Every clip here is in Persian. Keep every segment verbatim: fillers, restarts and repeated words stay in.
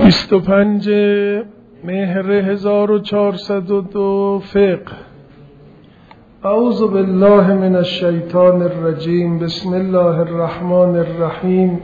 بیست و پنج مهر هزار و چهارصد و دو فقه. اعوذ بالله من الشیطان الرجیم. بسم الله الرحمن الرحیم.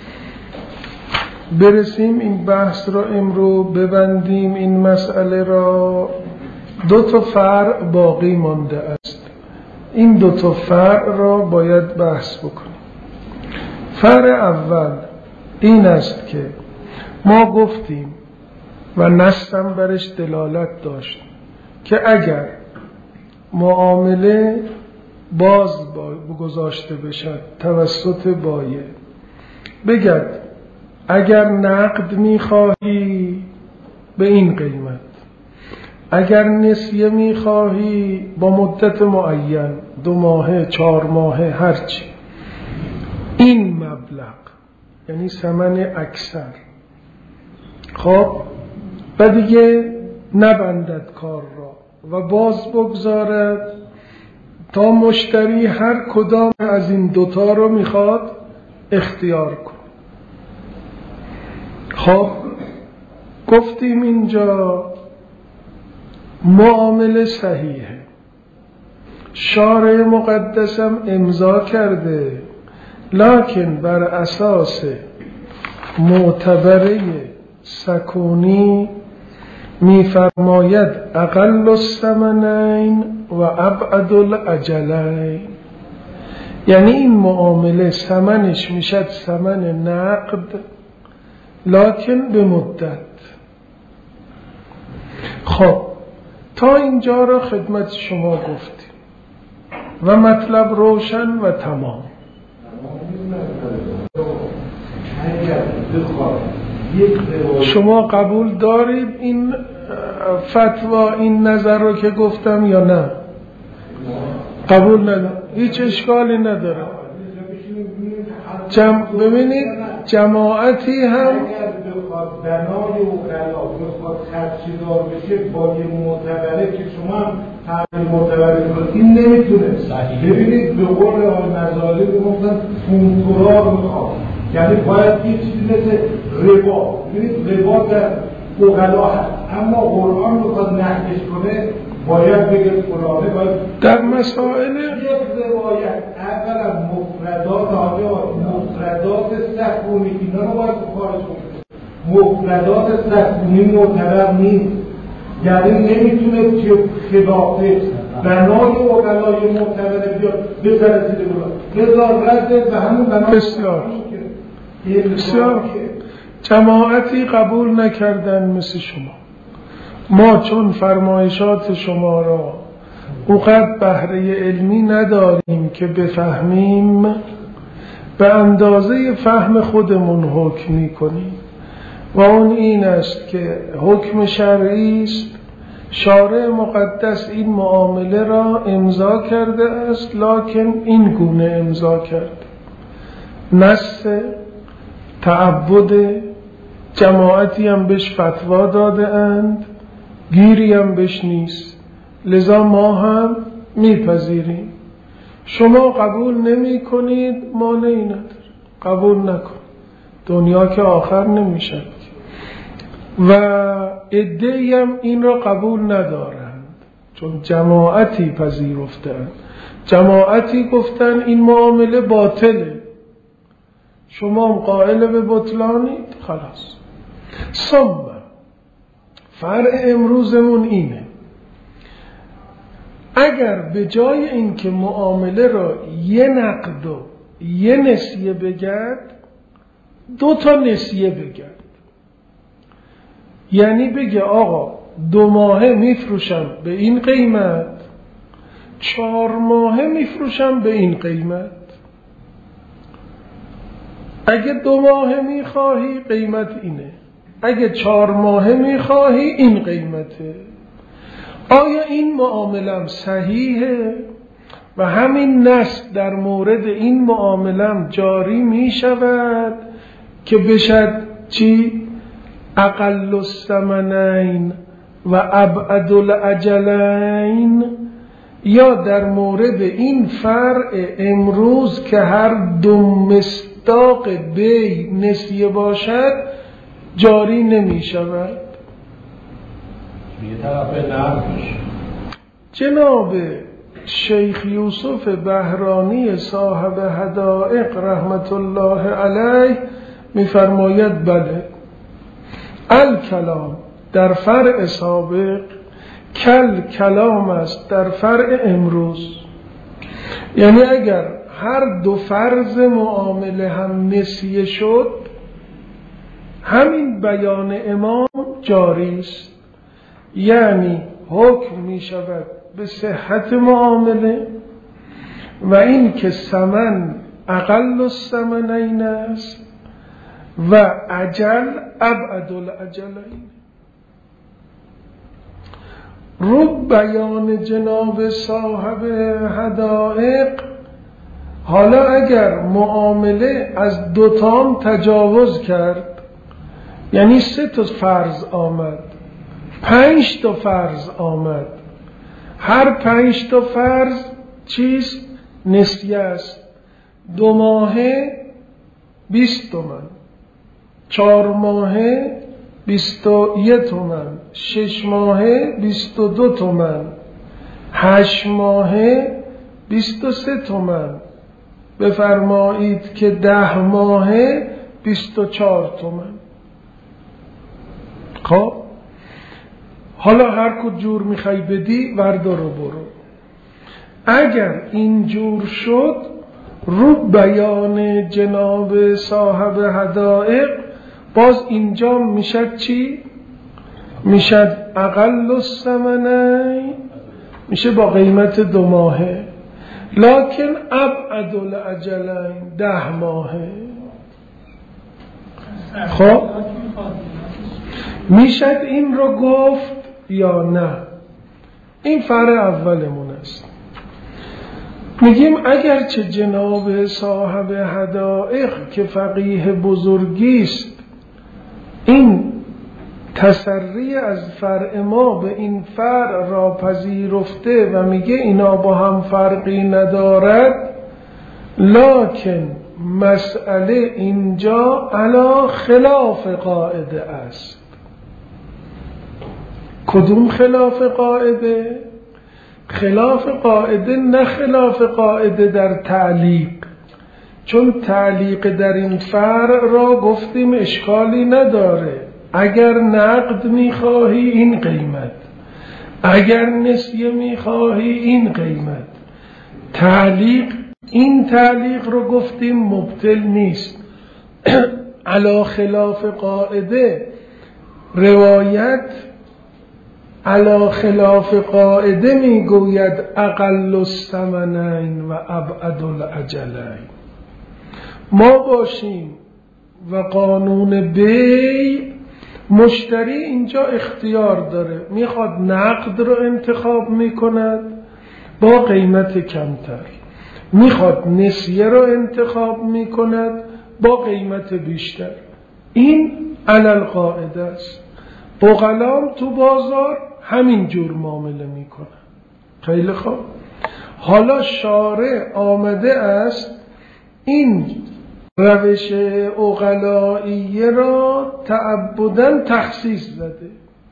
برسیم این بحث را امرو ببندیم. این مسئله را دو تا فرع باقی مانده است. این دو تا فرع را باید بحث بکنیم. فرع اول این است که ما گفتیم و نصم برش دلالت داشت که اگر معامله باز گذاشته بشد توسط بایع، بگد اگر نقد میخواهی به این قیمت، اگر نسیه میخواهی با مدت معین، دو ماهه، چهار ماهه، هرچی، این مبلغ یعنی ثمن اکثر. خب و دیگه نبندد کار را و باز بگذارد تا مشتری هر کدام از این دوتا رو میخواد اختیار کن. خب گفتیم اینجا معامله صحیحه، شارع مقدسم امضا کرده، لکن بر اساس معتبره سکونی میفرماید اقل الثمنین و ابعد الاجلین. یعنی این معامله ثمنش میشد ثمن نقد لکن به مدت. خب تا اینجا را خدمت شما گفتیم و مطلب روشن و تمام. شما قبول دارید این فتوا، این نظر رو که گفتم یا نه؟ قبول ندارم، هیچ اشکالی نداره. جم... ببینید جماعتی هم بنای اوقلا بخواد خدشدار بشه با یه معتبره که شما هم تعمیل معتبره کنید، این نمیتونه. ببینید به قول آن مزالی بگفتن فونتورار میخواد، یعنی باید یه چیزی مثل ربا. ببینید ربا در اوقلا هست، اما قرآن بخواد نهیش کنه باید بگه فلانه باید در مسائل یک روایت اولا مفردات آقا مفردات سکونی اینا رو باید خارج کنه. مفردات سکونی معتبر نیست، یعنی نمیتونه که خلافه بنای اوقلای معتبر بیاد بزره زیر بلا بذار رده به همون بنای. بسیار بسیار جماعتی قبول نکردن مثل شما. ما چون فرمایشات شما را اونقدر بهره علمی نداریم که بفهمیم، به اندازه فهم خودمون حکم می‌کنیم و اون این است که حکم شرعی است. شارع مقدس این معامله را امضا کرده است، لکن این گونه امضا کرده. نص تعبد، جماعتی هم بهش فتوا داده اند، گیری هم بهش نیست، لذا ما هم میپذیریم. شما قبول نمی کنید، مانعی نداره، قبول نکن، دنیا که آخر نمیشه. و عده‌ای هم این را قبول ندارند چون جماعتی پذیرفتند، جماعتی گفتن این معامله باطله، شما هم قائل به بطلانید، خلاص. ثم فرع امروزمون اینه، اگر به جای اینکه معامله را یه نقد و یه نسیه بگرد، دو تا نسیه بگرد، یعنی بگه آقا دو ماهه میفروشم به این قیمت، چهار ماهه میفروشم به این قیمت. اگه دو ماهه میخواهی قیمت اینه، اگه چهار ماهه میخواهی این قیمته. آیا این معاملم صحیحه و همین نص در مورد این معاملم جاری میشود که بشد چی؟ اقل الثمنین و ابعد الاجلین، یا در مورد این فرع امروز که هر دو مصداق بی نسیه باشد جاری نمی شود. یه طرف نقش جناب شیخ یوسف بهرانی صاحب حدائق رحمت الله علیه می‌فرماید بله، الکلام در فرع سابق کل کلام است در فرع امروز. یعنی اگر هر دو فرض معامله هم نسیه شد، همین بیان امام جاری است، یعنی حکم می شود به صحت معامله و این که ثمن اقل الثمنین است و اجل ابعد الاجلین. رو بیان جناب صاحب حدائق، حالا اگر معامله از دوتام تجاوز کرد، یعنی سه تا فرض آمد، پنج تا فرض آمد، هر پنج تا فرض چیست؟ نسیه است. دو ماهه بیست تومن، چهار ماهه بیست و یک تومن، شش ماهه بیست و دو تومن، هشت ماهه بیست و سه تومن، بفرمایید که ده ماهه بیست و چهار تومن. خب حالا هر کد جور میخوای بدی وردار و برو. اگر این جور شد، رو بیان جناب صاحب حدائق باز اینجا میشد چی؟ میشد اقل الثمنین، میشه با قیمت دو ماهه، لکن ابعد الاجلین ده ماهه. خب میشد این رو گفت یا نه؟ این فرع اولمون است. میگیم اگرچه جناب صاحب حدائق که فقیه بزرگی است این تسری از فرع ما به این فرع را پذیرفته و میگه اینا با هم فرقی ندارد، لکن مسئله اینجا علی خلاف قاعده است. کدوم خلاف قاعده؟ خلاف قاعده نه خلاف قاعده در تعلیق، چون تعلیق در این فرع را گفتیم اشکالی نداره. اگر نقد میخواهی این قیمت، اگر نسیه میخواهی این قیمت. تعلیق، این تعلیق رو گفتیم مبطل نیست. علی خلاف قاعده، روایت علی خلاف قاعده میگوید اقل الثمنین و ابعد الاجلین. ما باشیم و قانون بی مشتری اینجا اختیار داره، میخواد نقد رو انتخاب میکند با قیمت کمتر، میخواد نسیه رو انتخاب میکند با قیمت بیشتر. این علل قاعده است. بقلام تو بازار همین جور معامله میکنن. خیلی خوب، حالا شارع آمده است این روش عقلائیه را تعبداً تخصیص زده،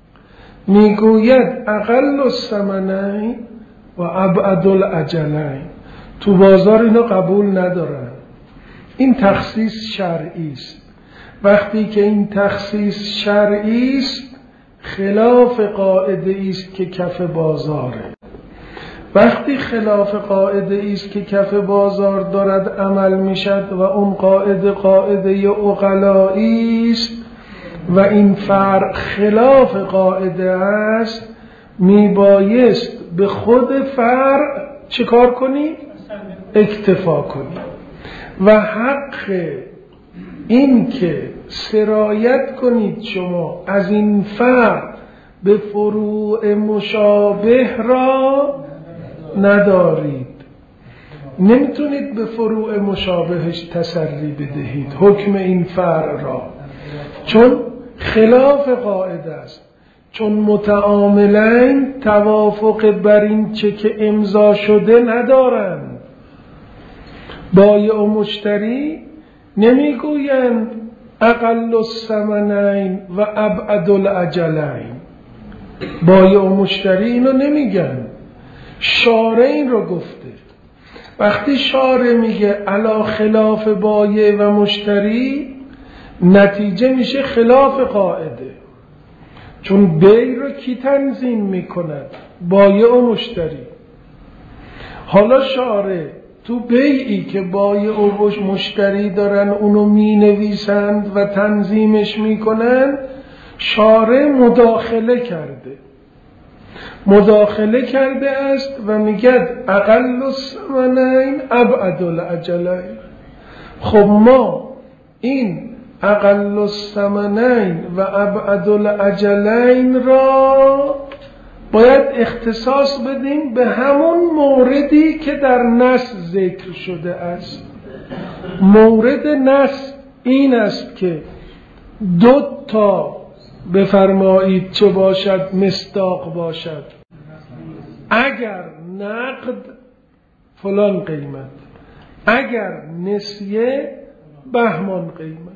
میگوید اقل الثمنین و ابعد الاجلین. تو بازار اینو قبول ندارن. این تخصیص شرعی است. وقتی که این تخصیص شرعی است، خلاف قاعده است که کف بازاره. وقتی خلاف قاعده است که کف بازار دارد عمل میشد و اون قاعده قاعده عقلایی است و این فرع خلاف قاعده است، میبایست به خود فرع چه کار کنی؟ اکتفا کنی. و حق این که سرایت کنید شما از این فرع به فروع مشابه را ندارید. نمیتونید به فروع مشابهش تسری بدهید حکم این فرع را، چون خلاف قاعده است. چون متعاملین توافق بر این چه که امضا شده ندارند. بایع و مشتری نمیگویند اقل الثمنین و ابعد الاجلین. بایع و مشتری اینو نمیگن، شارع این رو گفته. وقتی شارع میگه علی خلاف بایع و مشتری، نتیجه میشه خلاف قاعده، چون بیع رو کی تنظیم میکند؟ بایع و مشتری. حالا شارع تو بیعی که بایع و مشتری دارن اونو مینویسند و تنظیمش میکنن، شارع مداخله کرده مداخله کرده است و میگه اقل الثمنین ابعد الاجلین. خب ما این اقل الثمنین و ابعد الاجلین را باید اختصاص بدیم به همون موردی که در نص ذکر شده است. مورد نص این است که دو تا بفرمایید چه باشد؟ مصداق باشد. اگر نقد فلان قیمت، اگر نسیه بهمان قیمت.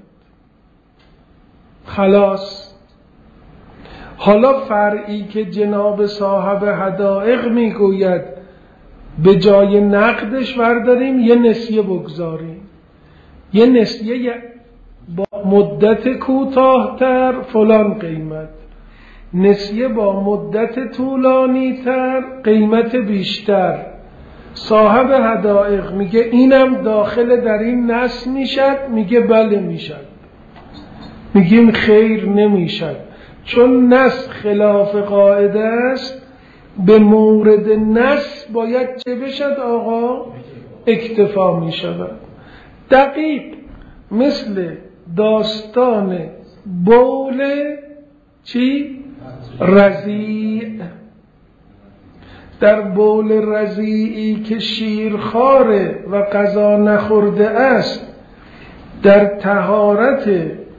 خلاص. حالا فرعی که جناب صاحب حدائق میگوید به جای نقدش برداریم یه نسیه بگذاریم، یه نسیه با مدت کوتاه‌تر فلان قیمت، نسیه با مدت طولانی تر قیمت بیشتر. صاحب حدائق میگه اینم داخل در این نص میشد؟ میگه بله میشد. میگیم خیر نمیشد، چون نص خلاف قاعده است. به مورد نص باید چه بشد آقا؟ اکتفا میشود. دقیق مثل داستان بول چی؟ رضیع. در بول رضیعی که شیرخواره و غذا نخورده است، در طهارت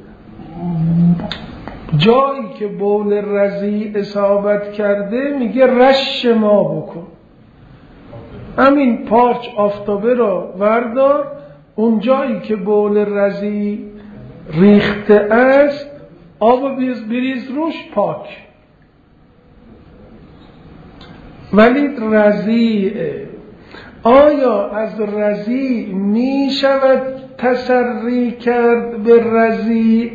جایی که بول رضیع اصابت کرده میگه رش ما بکن، همین پارچ آفتابه را وردار، اون جایی که بول رضیع ریخته است آب بیز بریز روش، پاک. ولی رضیع، آیا از رضیع می شود تسری کرد به رضیع؟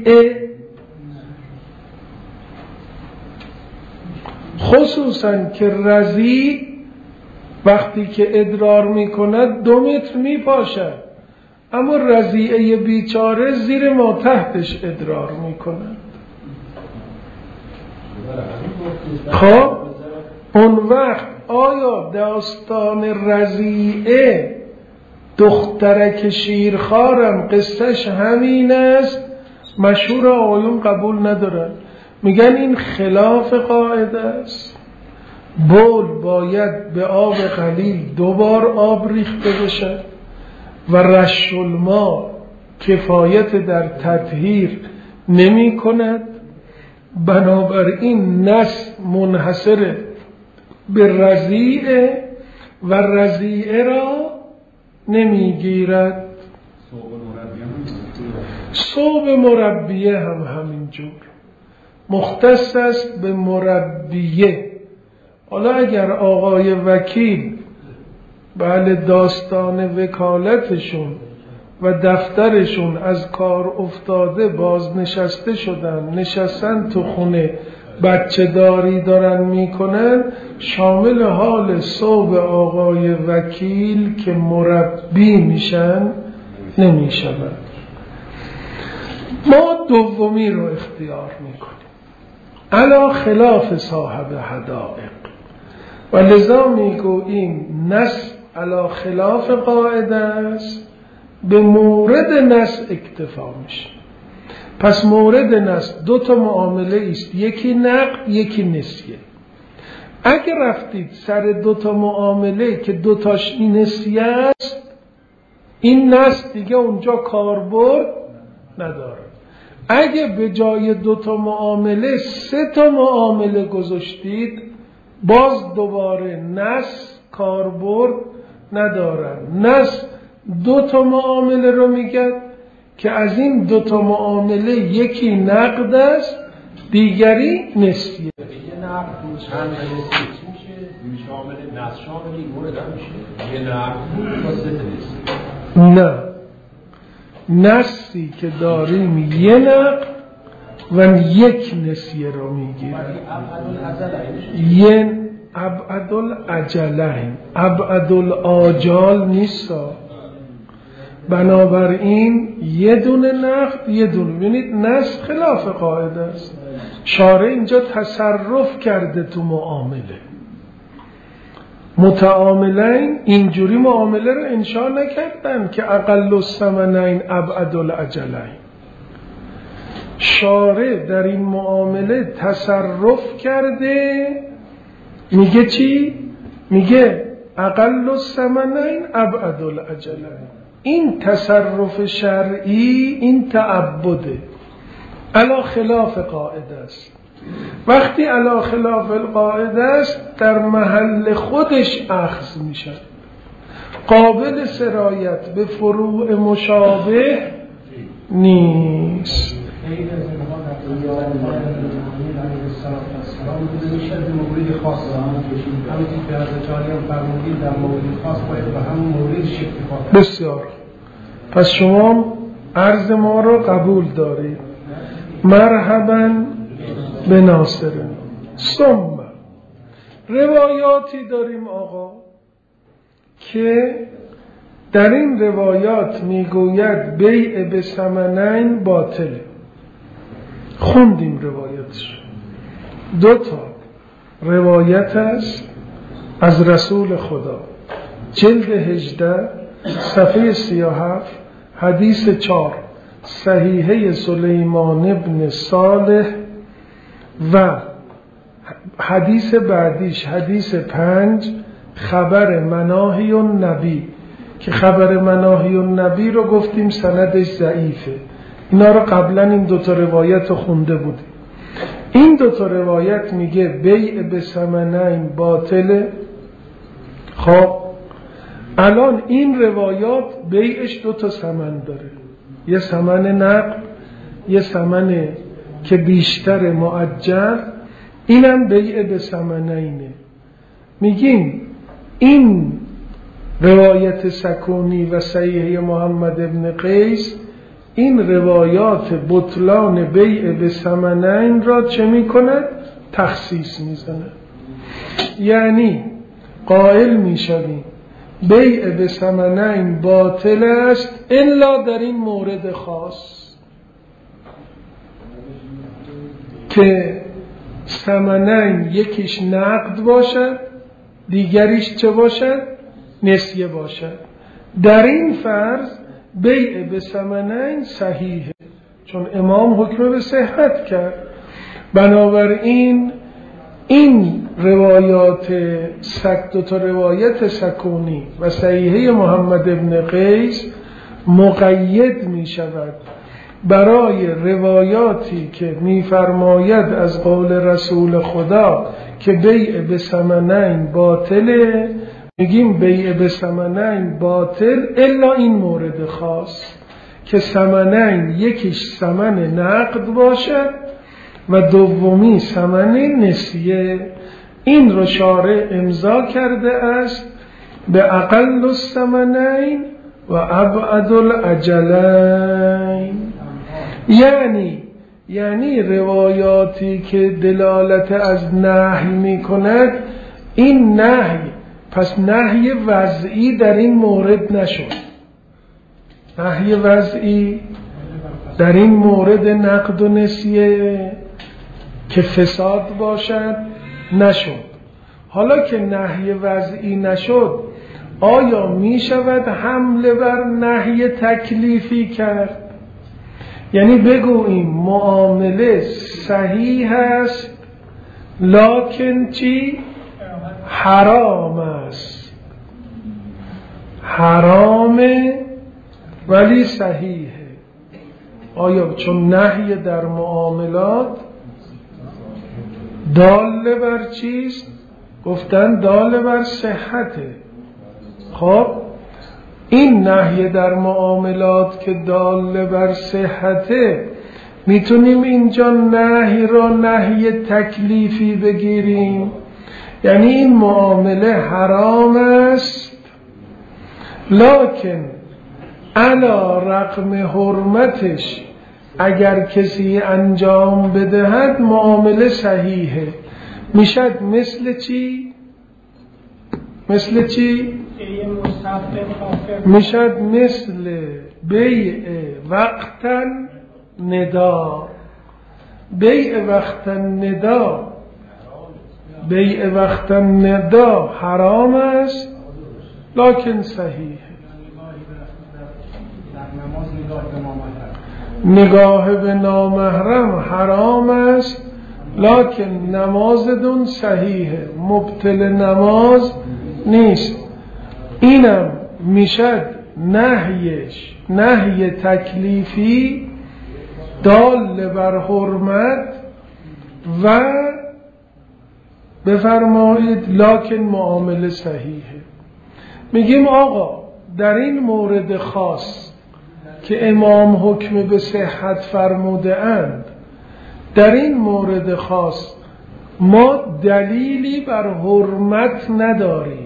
خصوصا که رضیع وقتی که ادرار می کند دو متر می پاشد، اما رضیعه بیچاره زیر ما تحتش ادرار می کند. خب اون وقت آیا داستان رضیعه دخترک شیرخوارم قصهش همین است؟ مشهور آقایون قبول ندارن، میگن این خلاف قاعده است. بول باید به آب قلیل دوبار آب ریخته بشد و رش الماء کفایت در تطهیر نمی کند. بنابراین نص منحصر به رضیعه و رضیعه را نمیگیرد. صوب مربیه هم همینجور مختص است به مربیه. حالا اگر آقای وکیل بله داستان وکالتشون و دفترشون از کار افتاده بازنشسته شدن، نشستن تو خونه بچه داری دارن میکنن، شامل حال صوب آقای وکیل که مربی میشن نمیشود. ما دومی رو اختیار میکنیم علی خلاف صاحب حدائق، و لذا میگوییم نص علی خلاف قاعده است، به مورد نص اکتفا میشه. پس مورد نص دو تا معامله است، یکی نقد یکی نسیه. اگه رفتید سر دو تا معامله که دو تاش نسیه است، این نص دیگه اونجا کاربرد نداره. اگه به جای دو تا معامله سه تا معامله گذاشتید، باز دوباره نص کاربرد ندارن. نص دو تا معامله رو میگه، که از این دوتا معامله یکی نقد است دیگری نسیه. یه نقد چند نسیه چی میشه؟ شامل نص شامل این مورد هم میشه یه نقد واسه نسیه. نه، نصی که داریم یه نقد و یک نسیه رو میگیریم. یه ابعدال اجلین، ابعدال آجال نیستا. بنابراین یه دونه نقد یه دونه. ببینید نص خلاف قاعده است. شارع اینجا تصرف کرده تو معامله. متعاملین اینجوری معامله رو انشاء نکردن که اقل الثمنین ابعد الاجلین. شارع در این معامله تصرف کرده، میگه چی؟ میگه اقل الثمنین ابعد الاجلین. این تصرف شرعی، این تعبده، علی خلاف قاعده است. وقتی علی خلاف القاعده است در محل خودش اخذ میشه، قابل سرایت به فروع مشابه نیست. خیلی از اینها در دنیا علیه السلام میشه در مورد خاص همونطور که حضرت علی هم فرمودید در مورد خاص باید به همون موردش اکتفا کنید. بسیار. پس شما عرض ما رو قبول دارید. مرحبا به ناصرین. ثم روایاتی داریم آقا که در این روایات میگوید بیع به ثمنین باطله. خوندیم روایتش. دو تا روایت است از رسول خدا، جلد هجده صفحه سی و هفت، حدیث چار، صحیحه سلیمان ابن صالح، و حدیث بعدیش حدیث پنج، خبر مناهی النبی، که خبر مناهی النبی رو گفتیم سندش ضعیفه. اینا رو قبلا این دوتا روایت رو خونده بودیم. این دوتا روایت میگه بیع به ثمنین باطله. خب الان این روایات بیعش دوتا ثمن داره، یه ثمن نقد، یه ثمن که بیشتر مؤجل. اینم بیع به ثمنینه. میگیم این روایت سکونی و صحیحه محمد ابن قیس این روایات بطلان بیع به ثمنین را چه میکند؟ تخصیص میزند. یعنی قائل میشویم بیع به ثمنین باطل است الا در این مورد خاص که ثمنین یکیش نقد باشد دیگریش چه باشد؟ نسیه باشد. در این فرض بیع به ثمنین صحیحه، چون امام حکم به صحت کرد. بنابراین این روایات سک دو تا روایت سکونی و صحیحه محمد ابن قیس مقید می شود برای روایاتی که می فرماید از قول رسول خدا که بیع به ثمنین باطله. میگیم بیع به ثمنین باطل الا این مورد خاص که ثمنین یکیش ثمن نقد باشد و دومی ثمن نسیه. این رو شارع امضا کرده است به اقل الثمنین و ابعد الاجلین. یعنی یعنی روایاتی که دلالت از نهی می کند، این نهی پس نهی وضعی در این مورد نشد. نهی وضعی در این مورد نقد و نسیه که فساد باشد نشد. حالا که نهی وضعی نشد، آیا می شود حمله بر نهی تکلیفی کرد؟ یعنی بگوییم معامله صحیح است لکن چی؟ حرام است. حرامه ولی صحیحه. آیا چون نهی در معاملات دال بر چیست؟ گفتن دال بر صحته. خب این نهی در معاملات که دال بر صحته، میتونیم اینجا نهی را نهی تکلیفی بگیریم، یعنی این معامله حرام است، لکن علی رغم حرمتش اگر کسی انجام بدهد معامله صحیحه. میشد مثل چی؟ مثل چی؟ میشد مثل بیع وقتن ندا. بیع وقتن ندا بیع وقتن ندا حرام است لکن صحیح. نگاه به نامحرم حرام است لکن نماز دون صحیحه، مبطل نماز نیست. اینم میشد نهیش نهی تکلیفی دال بر حرمت و بفرمایید لکن معامله صحیحه. میگیم آقا در این مورد خاص که امام حکم به صحت فرموده اند، در این مورد خاص ما دلیلی بر حرمت نداریم.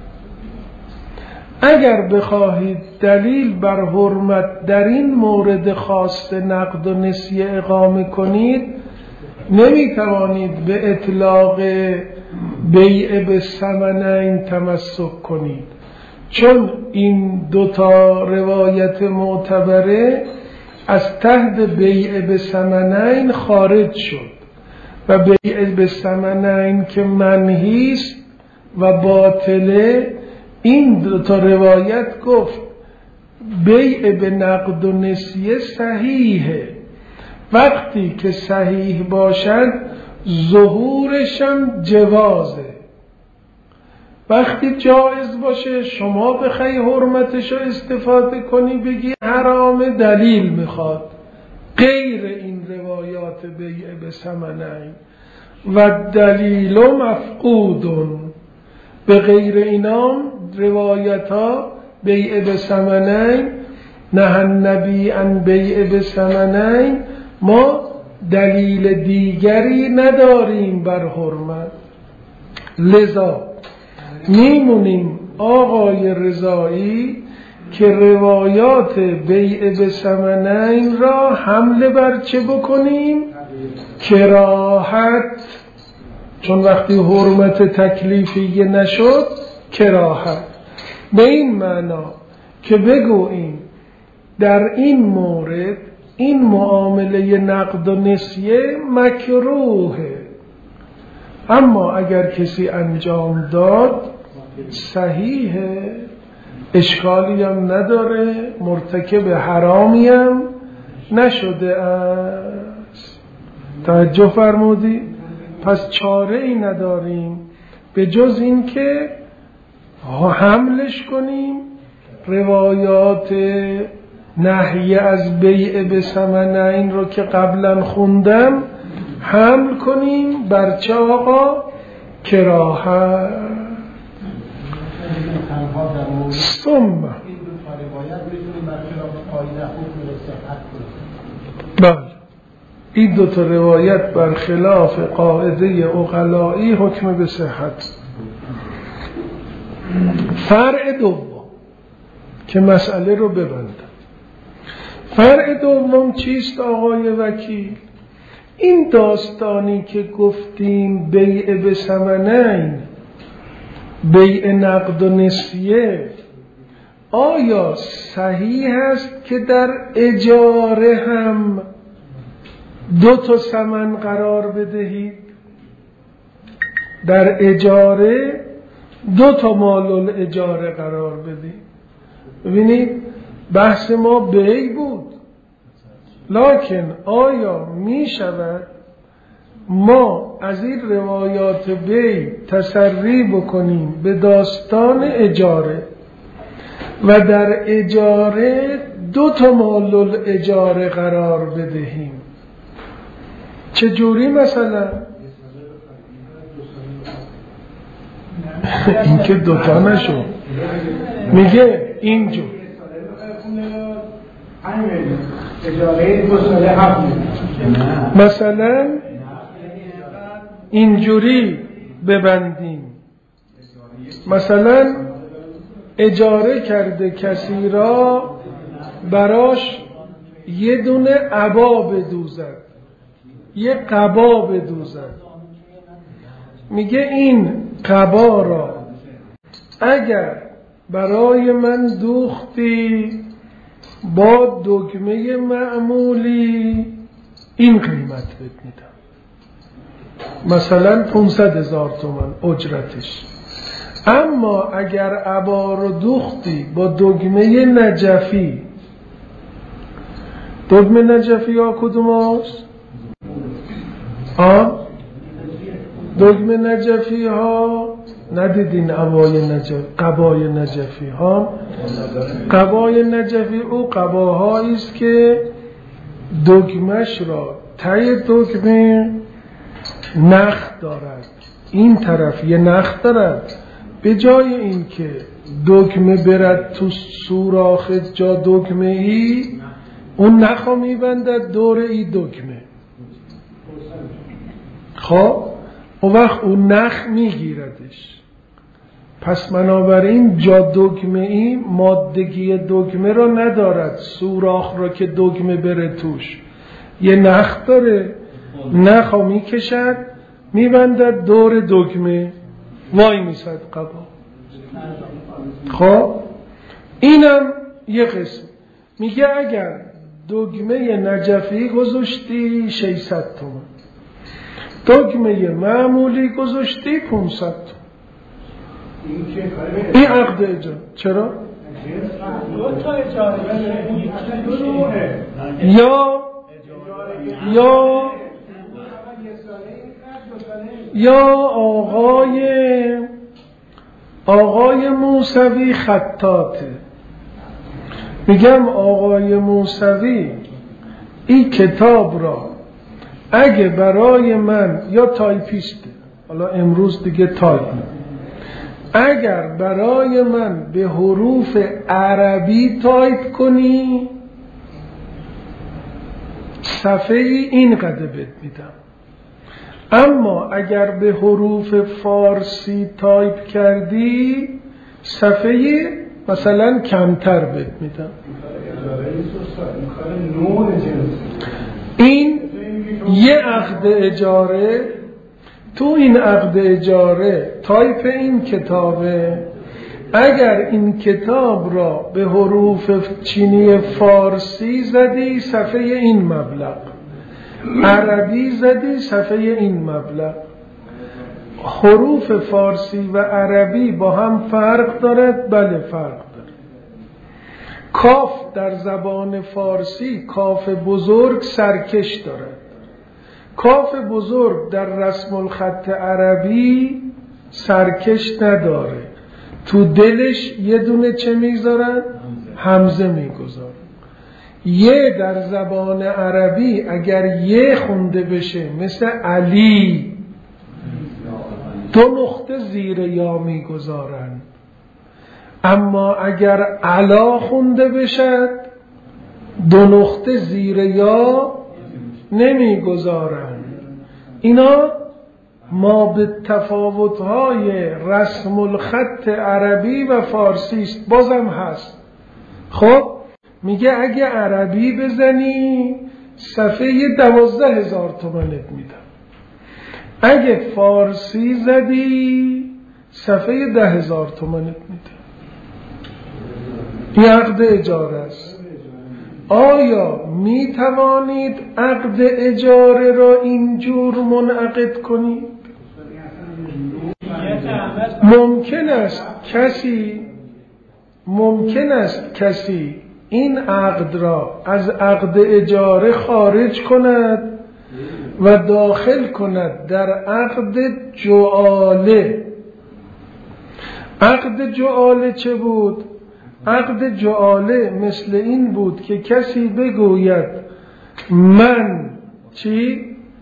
اگر بخواهید دلیل بر حرمت در این مورد خاص نقد و نسیه اقامه کنید، نمی توانید به اطلاق بیع به ثمنین تمسک کنید، چون این دوتا روایت معتبره از تحت بیع به ثمنین خارج شد و بیع به ثمنین که منهی است و باطله. این دوتا روایت گفت بیع به نقد و نسیه صحیحه، وقتی که صحیح باشد ظهورش هم جوازه. وقتی جایز باشه شما بخوای حرمتش رو استفاده کنی بگی حرام، دلیل میخواد غیر این روایات بیع به ثمنین و دلیل مفقودون. به غیر اینام روایت ها بیع به ثمنین نه النبی عن بیع به ثمنین، ما دلیل دیگری نداریم بر حرمت. لذا میمونیم آقای رضایی که روایات بیع به ثمنین را حمله بر چه بکنیم؟ کراهت. چون وقتی حرمت تکلیفی نشد کراهت، به این معنا که بگوییم در این مورد این معامله نقد و نسیه مکروهه، اما اگر کسی انجام داد صحیحه، اشکالی هم نداره، مرتکب حرامی هم نشده است. توجه فرمودی؟ پس چاره ای نداریم به جز این که حملش کنیم، روایات نهی از بیع به ثمنین رو که قبلا خوندم حمل کنیم بر چه آقا؟ کراهت. ثم بله این دو تا روایت برخلاف قاعده عقلائی حکم به صحت. فرع دوم که مسئله رو ببندم، فرع دوم چیست آقای وکیل؟ این داستانی که گفتیم بیع به ثمنین، بیع نقد و نسیه، آیا صحیح است که در اجاره هم دو تا ثمن قرار بدهید؟ در اجاره دو تا مال الاجاره قرار بدهید. ببینید بحث ما بیع بود، لکن آیا می شود ما از این روایات بیع تسری بکنیم به داستان اجاره و در اجاره دو تا مال الاجاره قرار بدهیم؟ چجوری مثلا؟ این که دوتا نشد. میگه اینجور مثلا اینجوری ببندیم، مثلا اجاره کرده کسی را براش یه دونه عبا بدوزد، یه قبا بدوزد، میگه این قبا را اگر برای من دوختی با دکمه معمولی این قیمت بهت میدم، مثلا پانصد هزار تومان اجرتش. اما اگر عبا رو دوختی با دکمه نجفی، دکمه نجفی ها کدوم هاست؟ آه؟ دکمه نجفی ها ندیدین عبای نجف، قبای نجفی ها؟ قبای نجفی او قباهایی است که دکمش را ته دکمه نخ دارد، این طرف یه نخ دارد، به جای این که دکمه برد تو سوراخ جا دکمه ای، اون نخو میبندد دور ای دکمه. خب اون وقت اون نخ میگیردش. پس بنابراین جا دکمه ای مادگی دکمه را ندارد، سوراخ را که دکمه بره توش یه نخ داره، نخو میکشد میبندد دور دکمه، وای میسد قبا. خب اینم یه قسم. میگه اگر دکمه نجفی گذاشتی ششصد تومان، دکمه معمولی گذاشتی پانصد تومان، این عقد اجاره. چرا؟ یا یا یا آقای آقای موسوی خطاطه، میگم آقای موسوی این کتاب را اگه برای من، یا تایپیسته، حالا امروز دیگه تایپ، اگر برای من به حروف عربی تایپ کنی صفحه این قدر بهت میدم، اما اگر به حروف فارسی تایپ کردی صفحه مثلا کمتر بهت میدم. این یه عقد اجاره، تو این عقد اجاره تایپ این کتابه، اگر این کتاب را به حروف چینی فارسی زدی صفحه این مبلغ، عربی زدی صفحه این مبلغ. حروف فارسی و عربی با هم فرق دارد؟ بله فرق دارد. کاف در زبان فارسی کاف بزرگ سرکش دارد، کاف بزرگ در رسم الخط عربی سرکش نداره، تو دلش یه دونه چه میذارن؟ همزه میگذارن. یه در زبان عربی اگر یه خونده بشه مثل علی، دو نقطه زیر یا میگذارن، اما اگر علا خونده بشد دو نقطه زیر یا نمیگذارن. اینا ما به تفاوت‌های رسم الخط عربی و فارسی است، بازم هست. خب میگه اگه عربی بزنی صفحه دوازده هزار تومنت میدم، اگه فارسی زدی صفحه ده هزار تومنت میدم. این عقد اجاره است. آیا می توانید عقد اجاره را اینجور منعقد کنید؟ ممکن است کسی ممکن است کسی این عقد را از عقد اجاره خارج کند و داخل کند در عقد جعاله. عقد جعاله چه بود؟ عقد جعاله مثل این بود که کسی بگوید من چی؟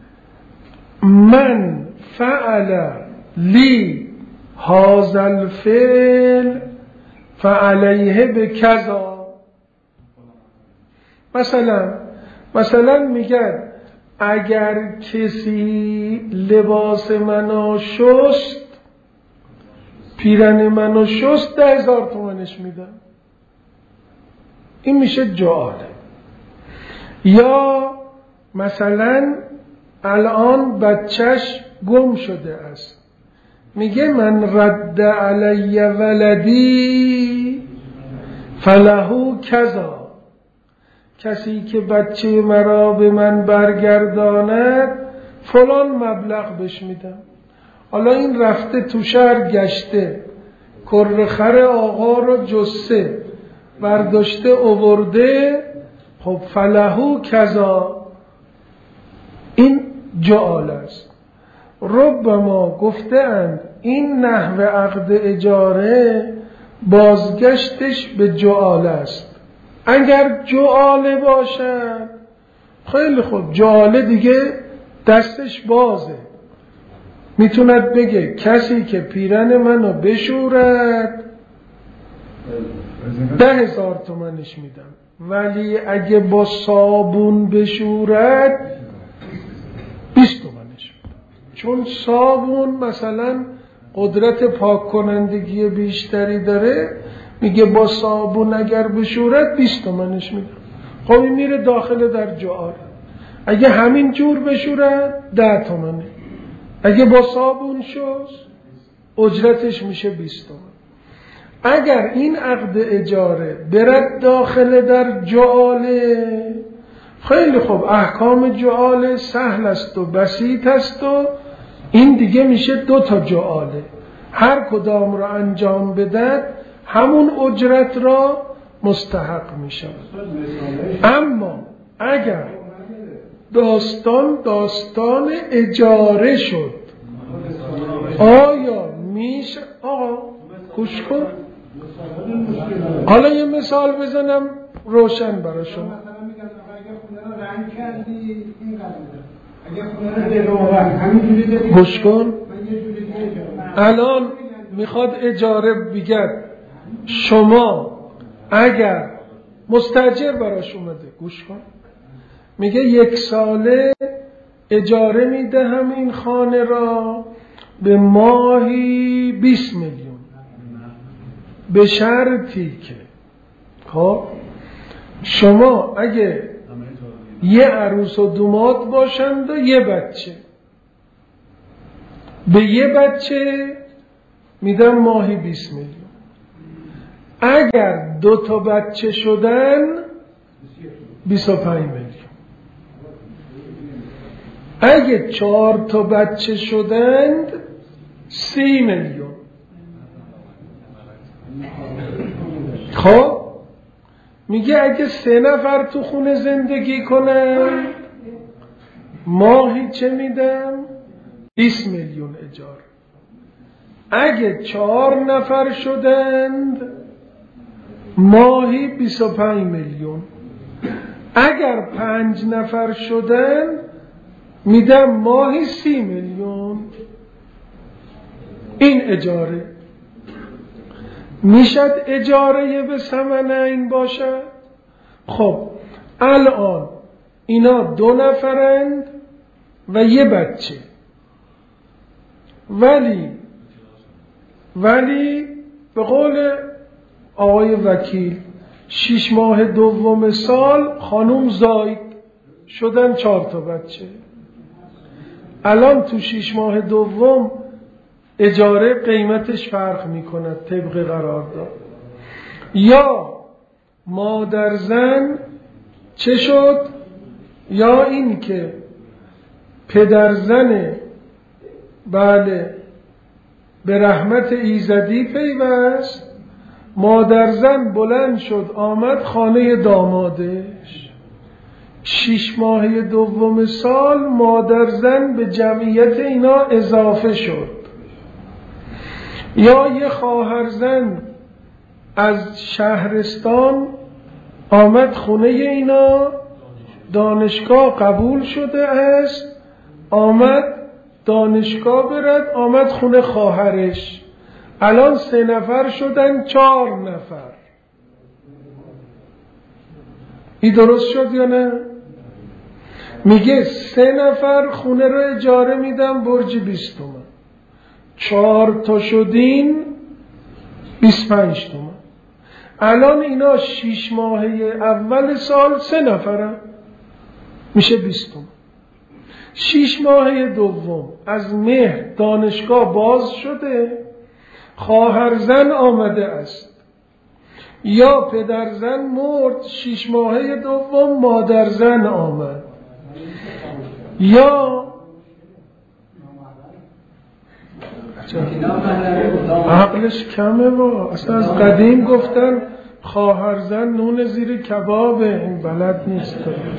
من فعل لی هذا الفعل فعلیه به کذا. مثلا مثلا میگن اگر کسی لباس منو شست، پیرن منو شست، ده هزار تومنش میدم. این میشه جعاله. یا مثلا الان بچهش گم شده است، میگه من رد علی ولدی فلهو کذا. کسی که بچه مرا به من برگرداند فلان مبلغ بهش میدم. حالا این رفته تو شهر گشته، کرخر آقا رو جسته برداشته آورده، خب فلهو کذا. این جعاله است. ربما گفتند این نحو عقد اجاره بازگشتش به جعاله است. اگر جعاله باشد خیلی خوب، جعاله دیگه دستش بازه، میتوند بگه کسی که پیرن منو بشورد ده هزار تومنش میدم، ولی اگه با صابون بشورد بیست تومنش میدم. چون صابون مثلا قدرت پاک کنندگی بیشتری داره، میگه با صابون اگر بشورد بیست تومنش میدم. خب این میره داخل در جعال. اگه همین جور بشورد ده تومنه، اگه با صابون شست اجرتش میشه بیست تومن. اگر این عقد اجاره برد داخل در جعاله، خیلی خوب، احکام جعاله سهل است و بسیط است و این دیگه میشه دو تا جعاله، هر کدام را انجام بدن همون اجرت را مستحق میشه. اما اگر داستان داستان اجاره شد، آیا میشه؟ آقا گوش کن، حالا یه مثال بزنم روشن برای شما. گوش کن، الان میخواد اجاره بگرد، شما اگر مستاجر براش اومده، گوش کن، میگه یک ساله اجاره میدهم این خانه را به ماهی بیست میلیون، به شرطی که خب شما اگه یه عروس و دوماد باشند و یه بچه، به یه بچه میدم ماهی بیست میلیون. اگر دو تا بچه شدن بیست و پنج میلیون. اگه چهار تا بچه شدند سی میلیون. خب میگه اگه سه نفر تو خونه زندگی کنن ماهی چه میدم؟ بیست میلیون اجاره. اگه چهار نفر شدند ماهی بیست و پنج میلیون. اگر پنج نفر شدند میدم ماهی سی میلیون. این اجاره میشد اجاره به ثمنین باشد. خب الان اینا دو نفرند و یه بچه، ولی ولی به قول آقای وکیل شش ماه دوم سال خانوم زاید شدن چهار تا بچه. الان تو شش ماه دوم اجاره قیمتش فرق میکند طبق قرارداد. یا مادر زن چه شد؟ یا این که پدر زن بله به رحمت ایزدی پیوست، مادر زن بلند شد آمد خانه دامادش، شش ماه دوم سال مادر زن به جمعیت اینا اضافه شد. یا یه خواهر زن از شهرستان آمد خونه اینا، دانشگاه قبول شده است، آمد دانشگاه برد، آمد خونه خواهرش، الان سه نفر شدن چهار نفر. این درست شد یا نه؟ میگه سه نفر خونه رو اجاره میدم برج بیست تومن، چهار تا شدین بیست و پنج تومن. الان اینا شیش ماهه اول سال سه نفرن، میشه بیست تومن. شیش ماهه دوم از مهر دانشگاه باز شده، خواهر زن آمده است یا پدر زن مرد، شیش ماهه دوم مادر زن آمد، یا عقلش کمه با اصلا از قدیم گفتن خواهر زن نون زیر کبابه، این بلد نیست.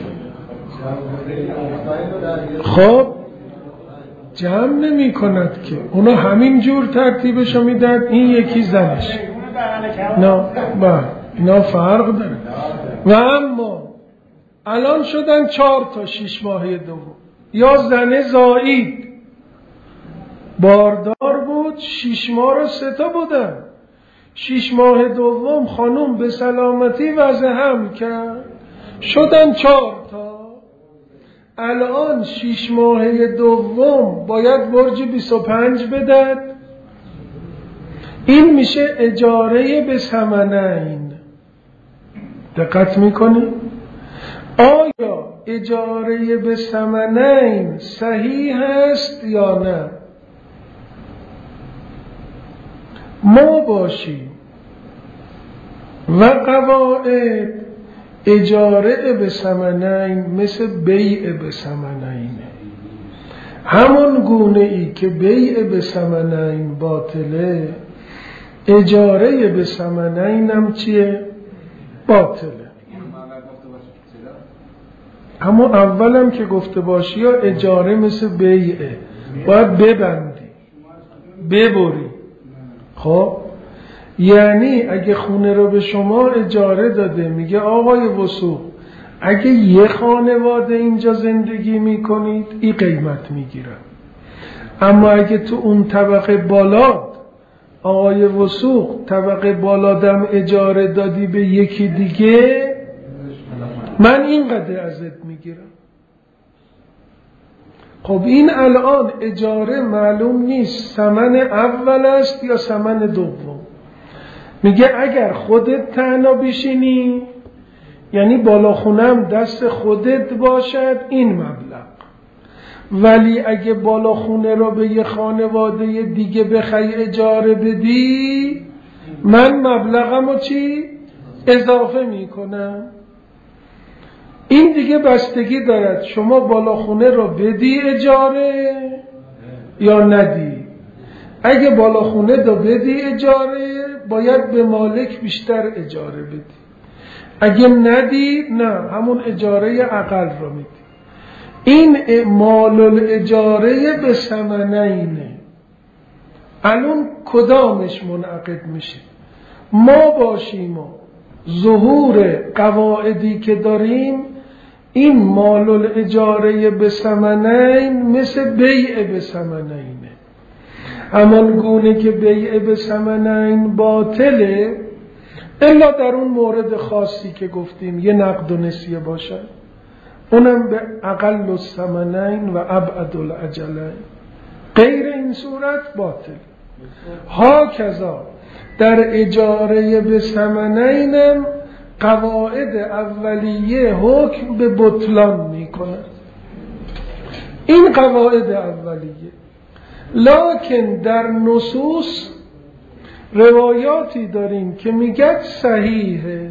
خب جمع نمی کند که اونا همین جور ترتیبشو میدن، این یکی زنش نه با اینا فرق داره. و اما الان شدن چهار تا شیش ماهه دوم، یا زن زائید باردار بود شیش ماه رو سه تا بودن، شیش ماه دوم خانوم به سلامتی وضع حمل کرد شدن چهار تا. الان شیش ماه دوم باید برج بیست و پنج بدد. این میشه اجاره به ثمنین. دقت میکنی؟ آیا اجاره به ثمنین صحیح است یا نه؟ ما باشیم و قواعد اجاره به ثمنین مثل بیع به ثمنینه. همون گونه ای که بیع به ثمنین باطله، اجاره به ثمنین هم چیه؟ باطله. اما اولم که گفته باشی یا اجاره مثل بیعه، باید ببندی ببری. خب یعنی اگه خونه رو به شما اجاره داده، میگه آقای وثوق اگه یه خانواده اینجا زندگی میکنید این قیمت میگیرم، اما اگه تو اون طبقه بالا آقای وثوق طبقه بالادم اجاره دادی به یکی دیگه، من اینقدر ازت میگیرم. خب این الان اجاره معلوم نیست ثمن اول است یا ثمن دوم. میگه اگر خودت تنها بشینی، یعنی بالا خونم دست خودت باشد، این مبلغ. ولی اگه بالا خونه رو به یه خانواده دیگه بخوای اجاره بدی، من مبلغمو چی؟ اضافه میکنم. این دیگه بستگی دارد شما بالا خونه رو بدی اجاره یا ندی. اگه بالا خونه رو بدی اجاره، باید به مالک بیشتر اجاره بدی. اگه ندی، نه، همون اجاره اقل رو میدی. این مال الاجاره به ثمنینه. الان کدامش منعقد میشه؟ ما باشیم و ظهور قواعدی که داریم، این مال الاجاره به ثمنین مثل بیع به ثمنینه. همان گونه که بیع به ثمنین باطله، الا در اون مورد خاصی که گفتیم یه نقد و نسیه باشه، اونم به اقل الثمنین و ابعد الاجلین. غیر این صورت باطل. ها کذا در اجاره به ثمنینم قواعد اولیه حکم به بطلان می کند. این قواعد اولیه. لکن در نصوص روایاتی داریم که میگه صحیحه.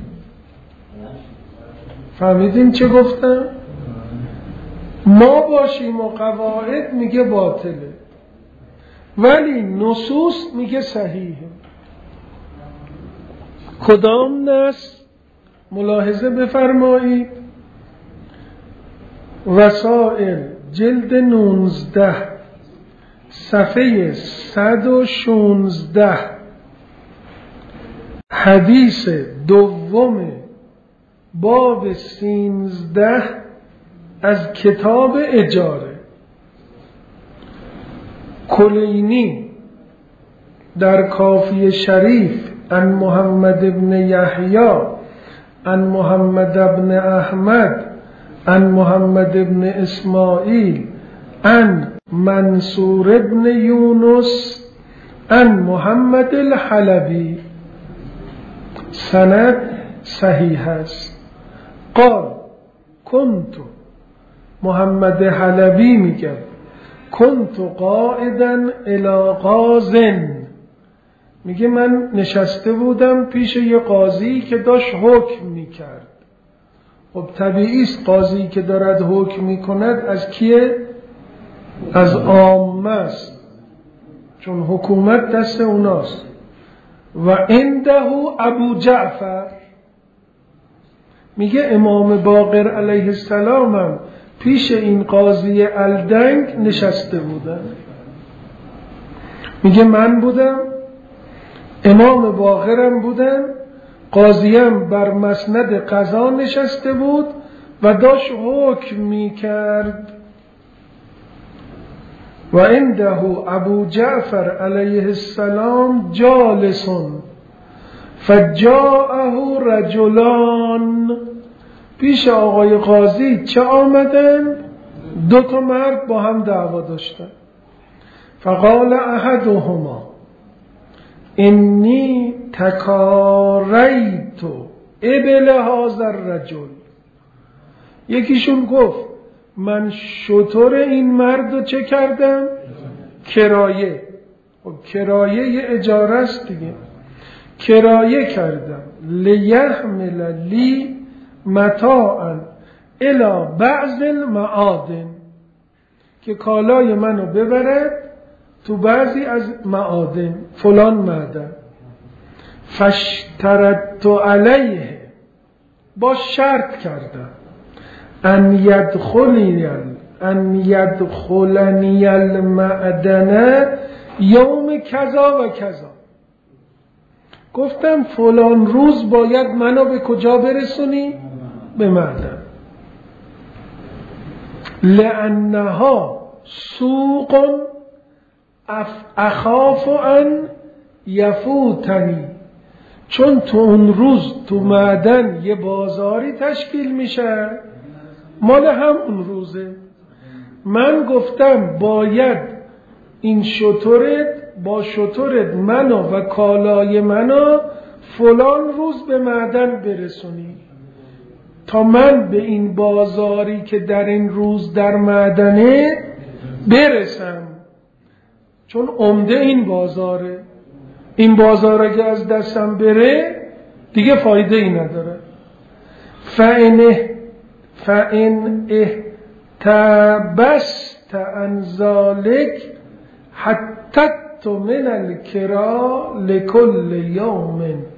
فهمیدین چه گفتم؟ ما باشیم و قواعد میگه باطله، ولی نصوص میگه صحیحه. کدام نص؟ ملاحظه بفرمایید. وسائل جلد نوزده صفحه صد و شانزده، حدیث دوم باب سینزده از کتاب اجاره. کلینی در کافی شریف عن محمد بن یحیی عن محمد بن احمد عن محمد بن اسماعیل عن منصور بن یونس عن محمد الحلبی، سند صحیح است. قال کنت، محمد حلبی میگه کنت قائدا الی قاضٍ، میگه من نشسته بودم پیش یه قاضی که داشت حکم میکرد. خب طبیعی است قاضی که دارد حکم میکند از کیه؟ از عامه است، چون حکومت دست اوناست. و عنده ابو جعفر، میگه امام باقر علیه السلام هم پیش این قاضی الدنگ نشسته بودن. میگه من بودم، امام باقرم بودن، قاضیم بر مسند قضا نشسته بود و داشت حکم میکرد. و عنده ابو جعفر علیه السلام جالس فجاءه رجلان، پیش آقای قاضی چه آمدن؟ دو تا مرد با هم دعوا داشتن. فقال احدهما انی تکاریت ابل هذا الرجل، یکیشون گفت من شتر این مرد رو چه کردم؟ کرایه. و کرایه یه اجاره است دیگه، کرایه کردم. لیحمل لی متاعا الی بعض المعادن، که کالای منو ببرد تو بعضی از معادن، فلان معدن. فاشترطت علیه، با شرط کردم ان یدخلنی ان یدخلنی المعدن یوم کذا و کذا، گفتم فلان روز باید منو به کجا برسونی؟ به معدن. لانها سوق اخاف ان یفوتنی، چون تو اون روز تو معدن یه بازاری تشکیل میشه مال هم اون روزه. من گفتم باید این شترت با شترت منو و کالای منو فلان روز به معدن برسونی تا من به این بازاری که در این روز در معدنه برسم، چون عمده این بازاره. این بازار اگه از دستم بره دیگه فایده ای نداره. فإن فإن احتبست عن ذلك حتت من الکرا لكل یوم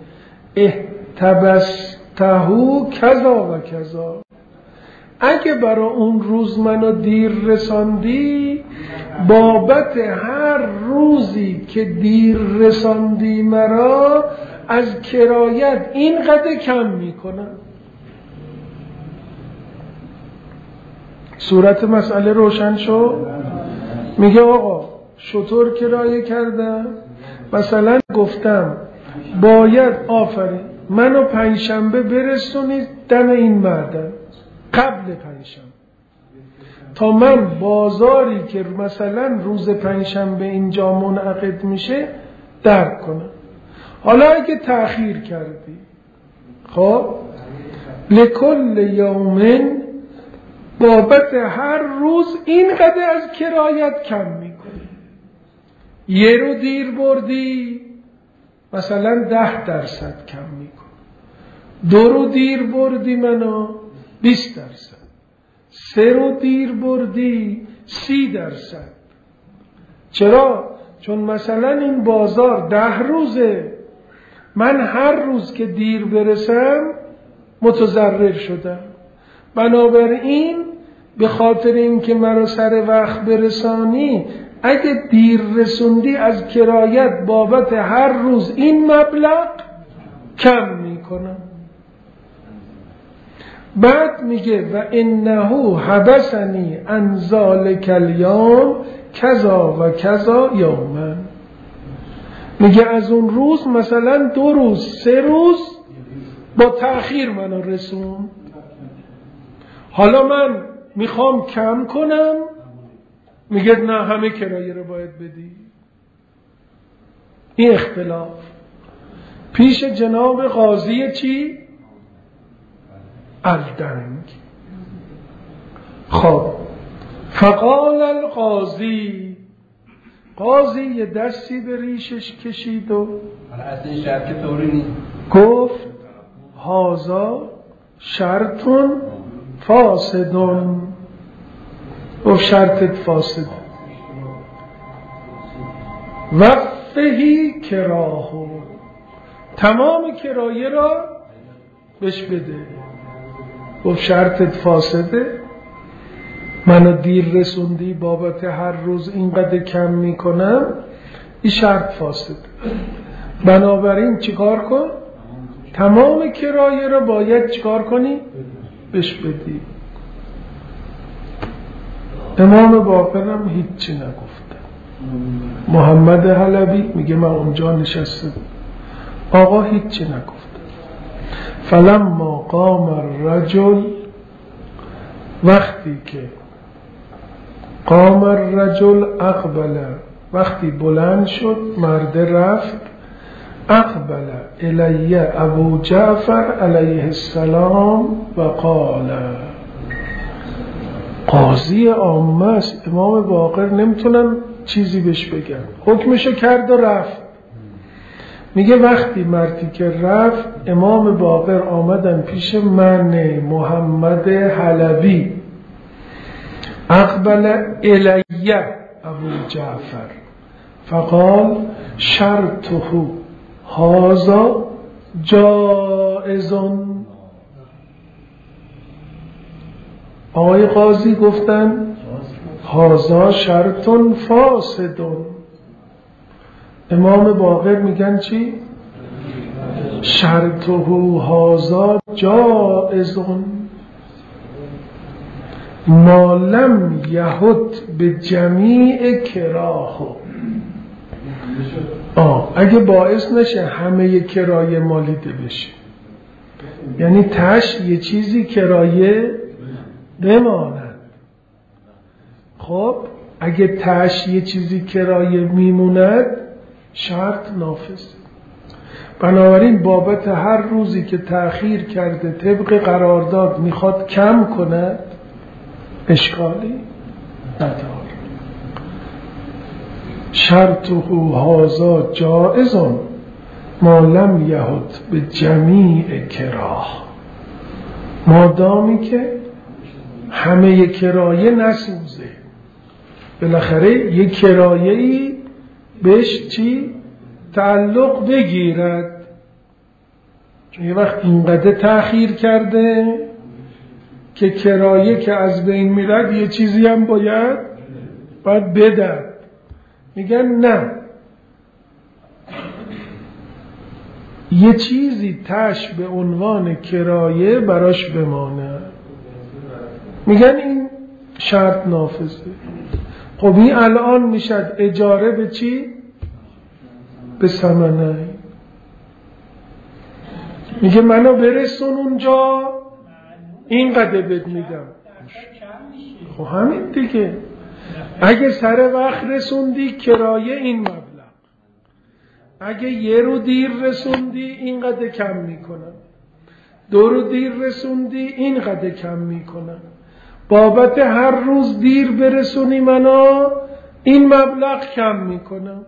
احتبسته کذا و کذا، اگه برای اون روز منو دیر رساندی بابت هر روزی که دیر رساندی مرا از کرایت اینقدر کم میکنم. صورت مسئله روشن شد؟ میگه آقا شطور کرایه کردم، مثلا گفتم باید آفرین منو پنجشنبه برسونید دم این معدن قبل پنجشنبه تا من بازاری که مثلا روز پنجشنبه اینجا منعقد میشه درک کنم. حالا اگه تأخیر کردی خب لکل یومن بابت هر روز اینقدر از کرایت کم میکنی. یه رو دیر بردی مثلا ده درصد کم میکنی، دو رو دیر بردی منو بیست درصد، سه رو دیر بردی سی درصد. چرا؟ چون مثلا این بازار ده روزه، من هر روز که دیر برسم متضرر شدم، بنابراین به خاطر این که مرا سر وقت برسانی اگه دیر رسوندی از کرایت بابت هر روز این مبلغ کم میکنم. بعد میگه و انه حبسنی عن ذلک الیوم کذا و کذا یوما، میگه از اون روز مثلا دو روز سه روز با تأخیر منو رسون، حالا من میخوام کم کنم، میگه نه همه کرایه رو باید بدی. این اختلاف پیش جناب قاضی چی؟ الدنگ. خب فقال القاضی، قاضی یه دستی به ریشش کشید و اصلا این شرط که طوری نیست، گفت هازا شرطون فاسدون، گفت شرطت فاسد، وفهی کراهو، تمام کرایه را بهش بده. گفت شرطت فاسده، منو دیر رسوندی، بابت هر روز اینقدر کم میکنم، این شرط فاسده، بنابراین چیکار کن؟ تمام کرایه را باید چیکار کنی؟ بهش بدی. امام باقرم هیچی نگفته. محمد حلبی میگه من اونجا نشسته بود، آقا هیچی نگفته. فلما قام الرجل، وقتی که قام الرجل اقبل، وقتی بلند شد مرد رفت، اقبل الی ابو جعفر علیه السلام و قال، قاضی عامه است، امام باقر نمیتونن چیزی بهش بگن، حکمشو کرد و رفت. میگه وقتی مردی که رفت، امام باقر آمدن پیش من محمد حلبی، اقبل الی ابو جعفر فقال شرطه هذا جائز. آقای قاضی گفتن هذا شرط فاسد. امام باقر میگن چی؟ شرطه هذا جائز ما لم یحط به جمیع کراه. آه اگه باعث نشه همه کرایه مالیده بشه، یعنی تش یه چیزی کرایه بماند. خب اگه تش یه چیزی کرایه میموند شرط نافذ. بنابراین بابت هر روزی که تأخیر کرده طبق قرارداد میخواد کم کند، اشکالی نداره. شرطه هذا جائز ما لم یحط به جمیع کراه، مادامی که همه کرایه نسوزه. بالاخره یک کرایه‌ای بهش چی؟ تعلق بگیرد. چون یه وقت اینقدر تأخیر کرده که کرایه که از بین میرد یه چیزی هم باید باید بدن. میگن نه، یه چیزی تش به عنوان کرایه براش بمانه. میگن این شرط نافذه. خب این الان میشد اجاره به چی؟ به ثمنه. میگه منو برسون اونجا اینقدر بد میدم. خب همین دیگه، اگه سر وقت رسوندی کرایه این مبلغ، اگه یه رو دیر رسوندی اینقدر کم میکنم، دو رو دیر رسوندی اینقدر کم میکنم، بابت هر روز دیر برسونی منو این مبلغ کم میکنم.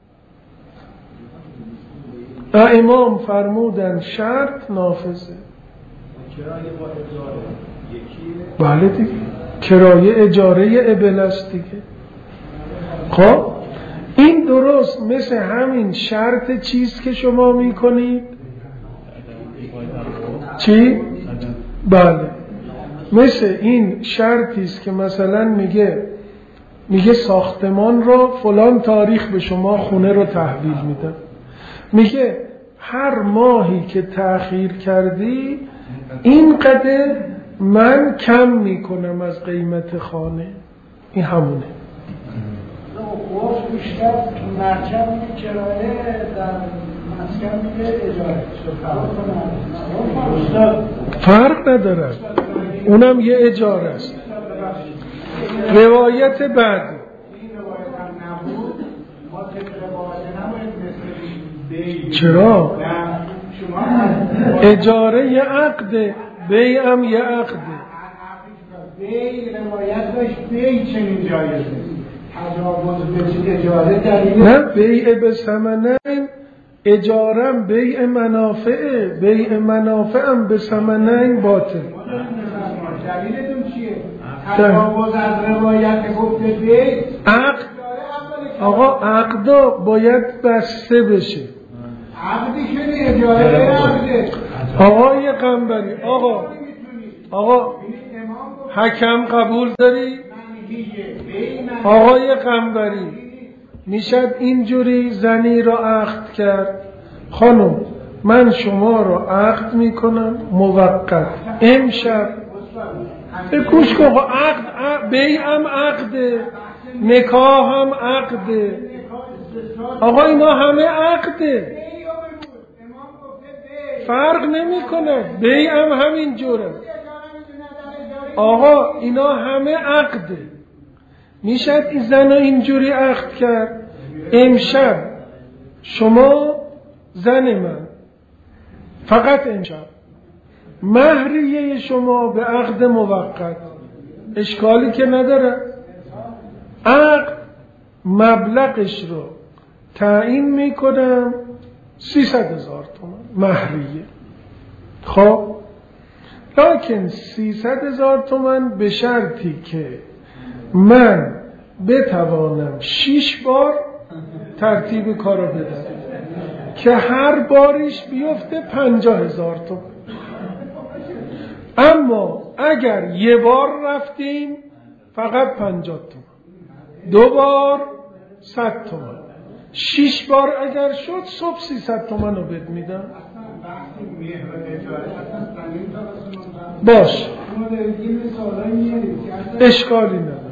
امام فرمودن شرط نافذه. کرایه با اجاره یکیه؟ بله دیگه، کرایه اجاره ابل است دیگه. خب این درست مثل همین شرط چیز که شما میکنید. چی؟ بله، مثل این شرطی است که مثلا میگه میگه ساختمان رو فلان تاریخ به شما خونه رو تحویل میدم، میگه هر ماهی که تأخیر کردی اینقدر من کم میکنم از قیمت خانه. این همونه. حقوق بیشتر مرکب میگه کرایه در مسکن میگه اجاره. فرق نداره، اونم یه اجاره است. روایت بعد چرا؟ اجاره یه عقده، بیع هم یه عقده. بیع روایت داشت بیع چنین جایزه تجاوز به اجاره دلیل نه بیع به ثمنین، اجارم بیع منافعه، بیع منافعم به ثمنین باطل. دلیلتون چیه؟ تجاوز از روایت گفته بیع عقد. آقا عقدا باید بسته بشه. عقدی شدی اجاره عقده. آقای قنبری، آقا آقا حکم قبول داری؟ آقای قنبری میشد اینجوری زنی را عقد کرد، خانم من شما را عقد میکنم موقت امشب بکوش که عقد بیعم عقده، نکاح هم عقده. آقا اینا همه عقده، فرق نمی کنه، بیعم همین جوره. آقا اینا همه عقده. میشد این زن اینجوری عقد کرد، امشب شما زن من، فقط امشب مهریه شما به عقد موقت، اشکالی که نداره. عقد مبلغش رو تعیین میکنم سیصد هزار تومان مهریه. خب لکن سیصد هزار تومان به شرطی که من بتوانم شش بار ترتیب کارو بدم که هر باریش بیفته پنجاه هزار تومان. اما اگر یه بار رفتیم فقط پنجاه تومان، دو بار صد تومان، شش بار اگر شد صبح سیصد تومان رو بد میدم. باش اشکالی نداره.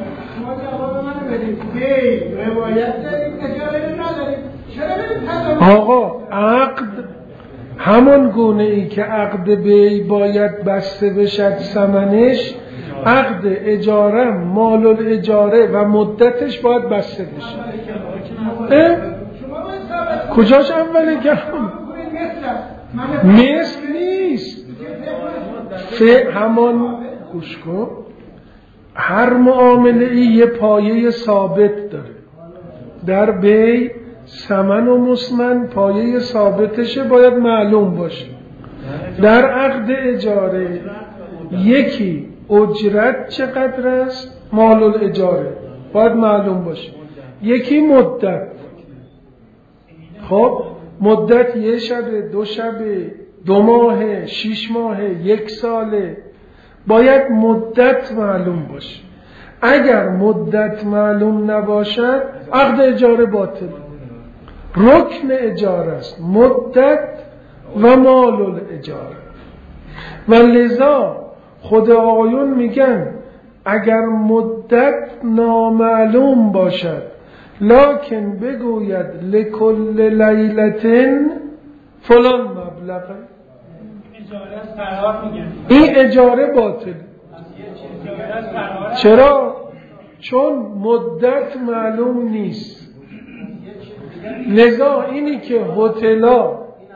آقا عقد همون گونه ای که عقد بی باید بسته بشد ثمنش، عقد اجاره مال الاجاره و مدتش باید بسته بشه. کجاش اوله گرم؟ مثل نیست. همان گوش کن، هر معامله ای یه پایه ثابت داره. در بی ثمن و مسمن پایه ثابتشه باید معلوم باشه. در عقد اجاره یکی اجرت چقدر است، مال الاجاره باید معلوم باشه، یکی مدت. خب مدت یه شبه، دو شبه، دو ماهه، شش ماهه، یک ساله، باید مدت معلوم باشه. اگر مدت معلوم نباشد عقد اجاره باطل. رکن اجاره است مدت و مال الاجاره. و لذا خود آقایون میگن اگر مدت نامعلوم باشد لکن بگوید لکل لیلتن فلان مبلغ، این اجاره باطل. چرا؟ چون مدت معلوم نیست. لذا اینی که هتل‌ها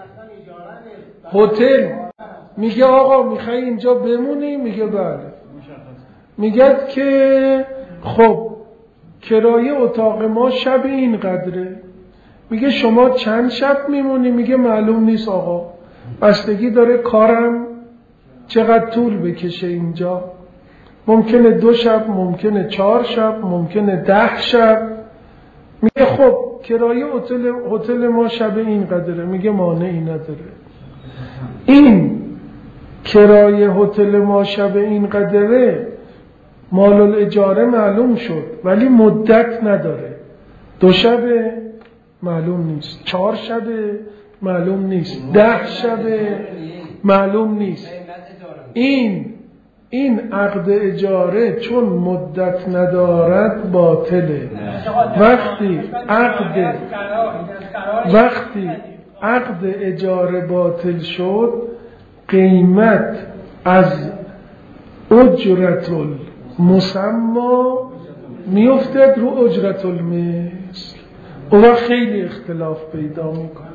هتل میگه آقا میخوای اینجا بمونی، میگه بله، میگه که خب کرایه اتاق ما شب این قدره، میگه شما چند شب میمونی، میگه معلوم نیست آقا، بستگی داره کارم چقدر طول بکشه اینجا، ممکنه دو شب، ممکنه چهار شب، ممکنه ده شب. میگه خب کرایه هتل هتل ما شب این قدره، میگه مانعی نداره. این کرایه هتل ما شب این قدره مال الاجاره معلوم شد ولی مدت نداره. دو شبه معلوم نیست، چهار شبه معلوم نیست، ده شبه معلوم نیست. این این عقد اجاره چون مدت ندارد باطله. وقتی عقد وقتی عقد اجاره باطل شد، قیمت از اجرت المسمى میافتد رو اجرت المثل، اون وقت خیلی اختلاف پیدا میکنه.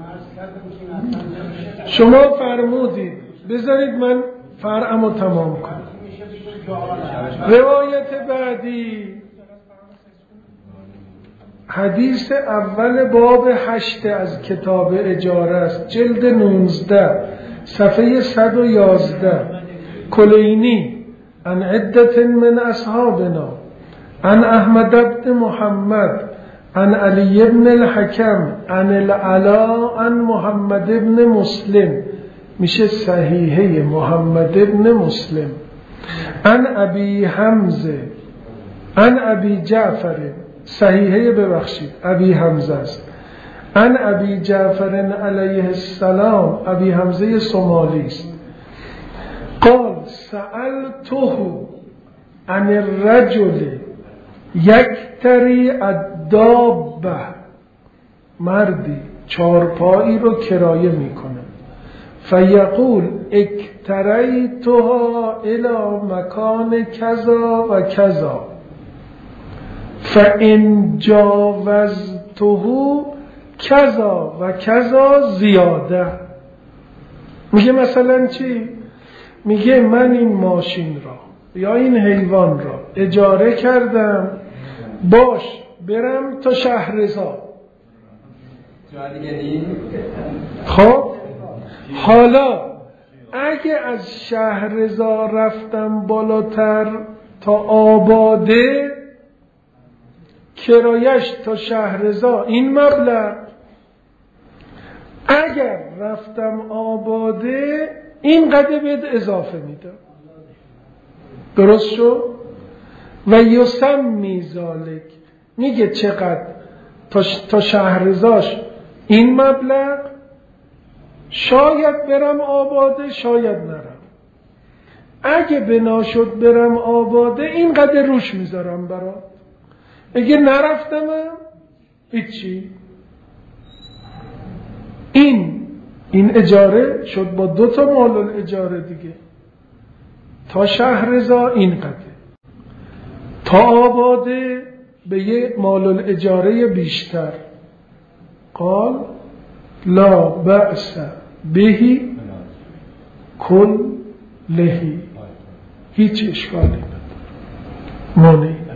شما فرمودید بذارید من فرعمو تمام کنم. روایت بعدی حدیث اول باب هشت از کتاب اجاره است، جلد نوزده صفحه صد و یازده. کلینی عن عدة من اصحابنا عن احمد بن محمد عن علی بن الحکم عن العلا عن محمد بن مسلم، میشه صحیحه محمد بن مسلم، عن ابی حمزه عن ابی جعفر، صحیحه ببخشید ابی حمزه است، عن ابی جعفر علیه السلام، ابی حمزه صومالی است، قال سألته عن الرجل یکتری الدابه، مردی چارپایی رو کرایه میکنه، فیقول اکتریتها الى مکان کذا و کذا فان جاوزته کذا و کذا زیاده. میگه مثلا چی؟ میگه من این ماشین را یا این حیوان را اجاره کردم، باش برم تا شهرزاد. خب حالا اگه از شهرزاد رفتم بالاتر تا آباده، کرایش تا شهرزاد این مبلغ، اگر رفتم آباده این قدر بهت اضافه میدم. درست شد؟ و یسمی ذالک، میگه چقدر تا شهرزاش این مبلغ، شاید برم آباده شاید نرم، اگه بنا شد برم آباده این قدر روش میذارم برات، اگه نرفتم هیچی. این این اجاره شد با دو تا مال الاجاره دیگه، تا شهرزاد این قدر، تا آباده به یه مال الاجاره بیشتر. قال لا بأس بهی کل لهی، هیچ اشکالی نداره، مانعی نداره.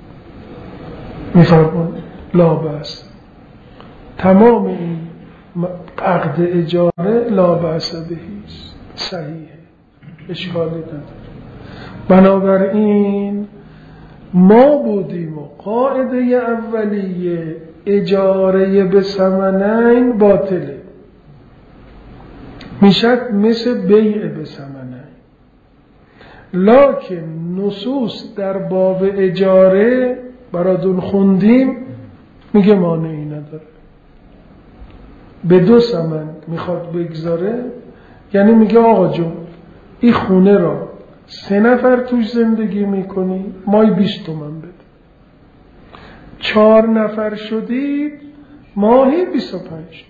میفرمون لا بأس، تمام این عقد اجاره لا بأس بهی صحیحه، اشکالی نداره. بنابراین ما بودیم و قاعده اولیه اجاره به ثمنین باطله، میشد مثل بیع به ثمنین، لکن نصوص در باب اجاره براتون خوندیم میگه مانعی نداره. به دو ثمن میخواد بگذاره، یعنی میگه آقا جون این خونه را سه نفر توش زندگی میکنی، مای بیست تومن بده. چهار نفر شدید ماهی بیست و پنج.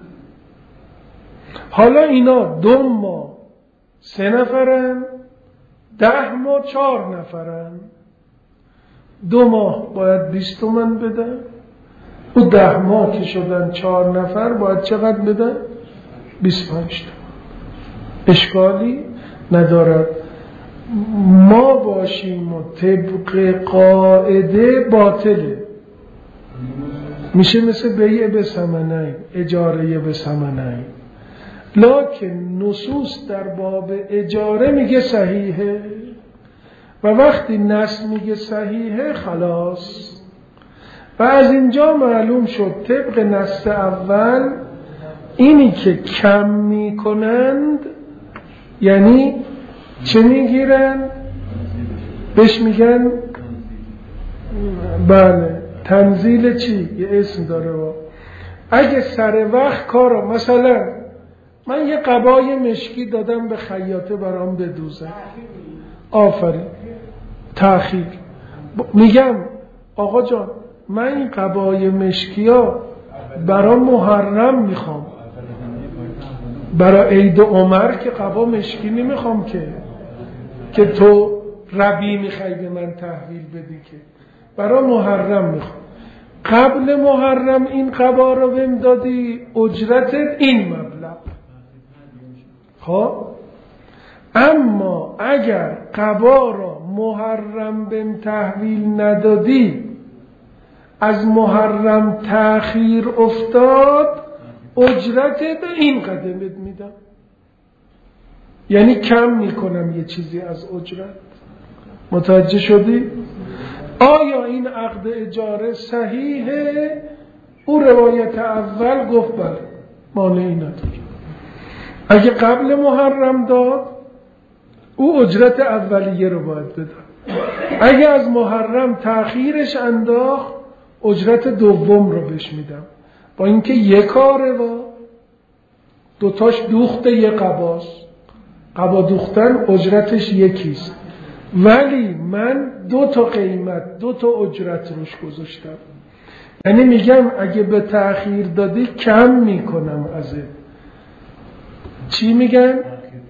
حالا اینا دو ماه سه نفرن، ده ماه چهار نفرن، دو ماه باید بیست تومن بده، و ده ماه که شدن چهار نفر باید چقدر بده؟ بیست و پنج تومن. اشکالی ندارد. ما باشیم و طبق قاعده باطله، میشه مثل بیع به ثمنین، اجاره به ثمنین، لکن نصوص در باب اجاره میگه صحیحه، و وقتی نص میگه صحیحه خلاص. و از اینجا معلوم شد طبق نص اول اینی که کم میکنند یعنی چه میگیرن؟ بهش میگن بله تنزیل چی؟ یه اسم داره با. اگه سر وقت کارو، مثلا من یه قبای مشکی دادم به خیاطه برام بدوزه، آفرین تأخیر. میگم آقا جان من این قبای مشکی ها برای محرم میخوام، برای عید عمر که قبا مشکی نمیخوام که که تو ربی میخوای به من تحویل بدی، که برای محرم میخوام. قبل محرم این قبا رو بهم دادی، اجرتت این مبلغ. خب اما اگر قبا را محرم بهم تحویل ندادی، از محرم تأخیر افتاد، اجرتت این قدمت میدم، یعنی کم میکنم یه چیزی از اجرت. متوجه شدی؟ آیا این عقد اجاره صحیحه؟ او روایت اول گفت بله، مانعی نداره. اگه قبل محرم داد، او اجرت اولیه رو باید بده. اگه از محرم تأخیرش انداخت، اجرت دوم رو بهش میدم، با اینکه یک کاره و دوتاش دوخت یه قباست، قبا دوختن اجرتش یکیست، ولی من دو تا قیمت دو تا اجرت روش گذاشتم. یعنی میگم اگه به تأخیر دادی کم میکنم ازت. چی میگن؟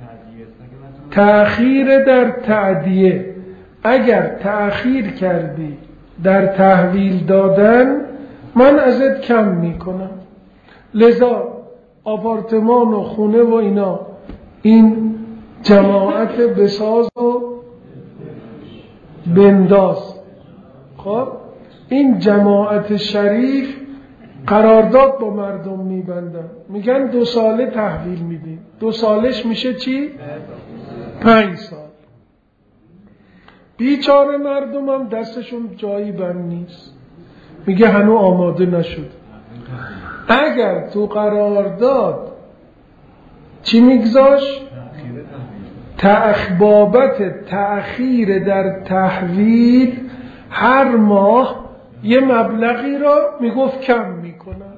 تأخیر در تعدیه. اگر تأخیر کردی در تحویل دادن، من ازت کم میکنم. لذا آپارتمان و خونه و اینا، این جماعت بساز و بنداز، خب این جماعت شریف قرارداد با مردم میبندن، میگن دو ساله تحویل میدیم. دو سالش میشه چی؟ پنج سال. بیچاره مردم هم دستشون جایی بند نیست، میگه هنو آماده نشد. اگر تو قرارداد چی میگذاش؟ بابت تأخیر در تحویل هر ماه یه مبلغی را میگفت کم میکنم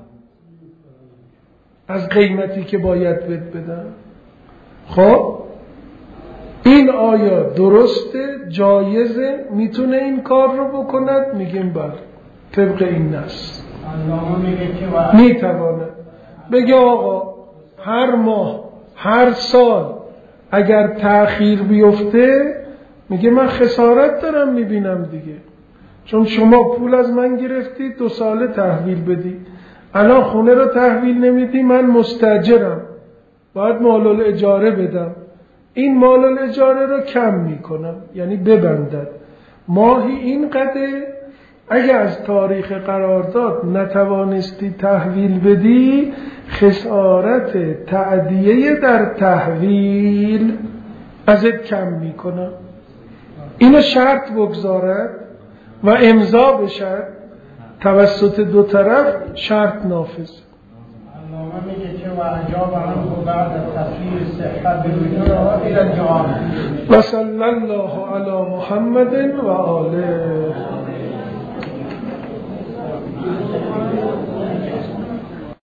از قیمتی که باید بد بدم. خب این آیا درسته؟ جایزه؟ میتونه این کار رو بکند؟ میگیم بله، طبق این نص میتونه. بگه آقا هر ماه هر سال اگر تأخیر بیفته، میگه من خسارت دارم میبینم دیگه، چون شما پول از من گرفتی دو ساله تحویل بدی، الان خونه رو تحویل نمیدی، من مستاجرم باید مال الاجاره بدم، این مال الاجاره رو کم میکنم، یعنی ببندد ماهی این قدر. اگه از تاریخ قرارداد نتوانستی تحویل بدی، خسارت تعدیه در تحویل ازت کم میکنم. اینو شرط بگذارد و امضا بشد توسط دو طرف، شرط نافذ. علامه میگه که و اجاب عنه بعد تفسیر صحت الرجوع الى الجوامع. و صلی الله علی محمد و آله.